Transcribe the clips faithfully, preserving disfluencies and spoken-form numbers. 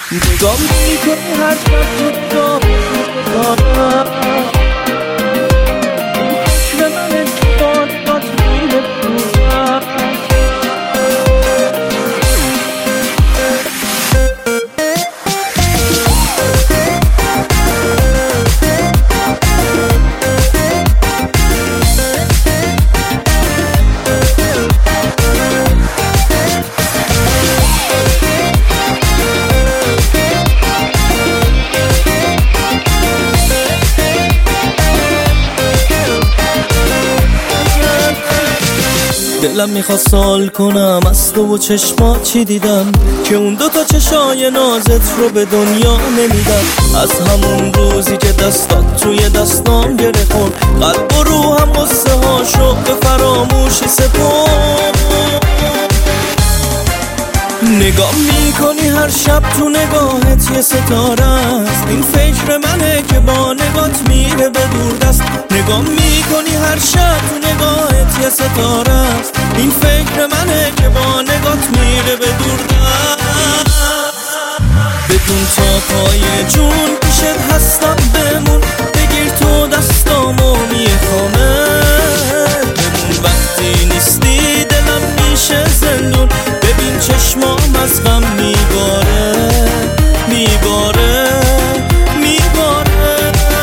نگاه میکنی هر شب تو نگاه میکنم این فکر من اتفاقات میره بودم دلم میخواد سوال کنم از تو و چشمات چی دیدم که اون دوتا چشای نازت رو به دنیا نمیدم. از همون روزی که دستات توی دستام گره خورد قلب و روحم قصه هاشو به فراموشی سپرد. نگاه میکنی هر شب تو نگاهت یه ستاره است این فکر منه که با نگات میره به دور دست. نگاه میکنی هر شب تو نگاهت یه ستاره است این فکر منه که با نگات میره به دور دست. بدون تا پای جون پیشت هستم بمون بگیر تو دستامو میخوامه بمون وقتی نیستی دلم میشه زندون. ببین چشمام از غم میباره میباره میباره.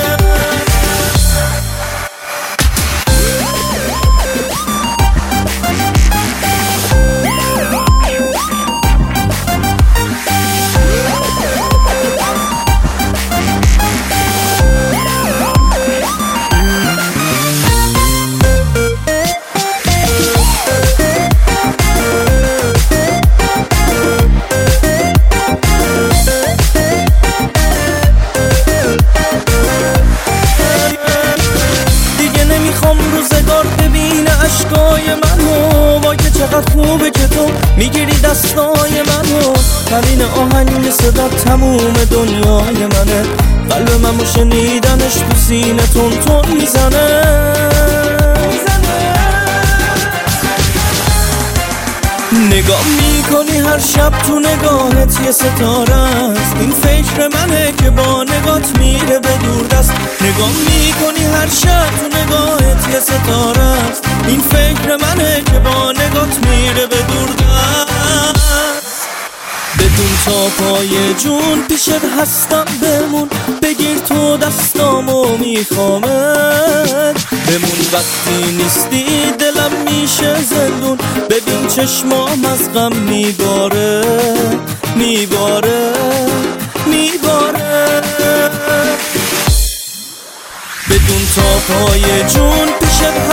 روزگار ببینه عشقای منو وای که چقدر خوبه که تو میگیری دستای منو. همین آهنگ صدا تموم دنیای منه قلب منو شنیدنش تو سینه تون تون میزنه. نگاه میکنی هر شب تو نگاهت یه ستاره است این فکر منه که با نگات میره به دور دست. نگاه میکنی هر شب تو نگاهت یه ستاره است این فکر منه که با نگات میره به دور دست. بدون تا پای جون پیشت هستم بمون بگیر تو دستامو میخوامت بمون وقتی نیستی دلم میشه زندون. ببین چشمام از غم میباره میباره میباره. بدون تا پای جون پیشت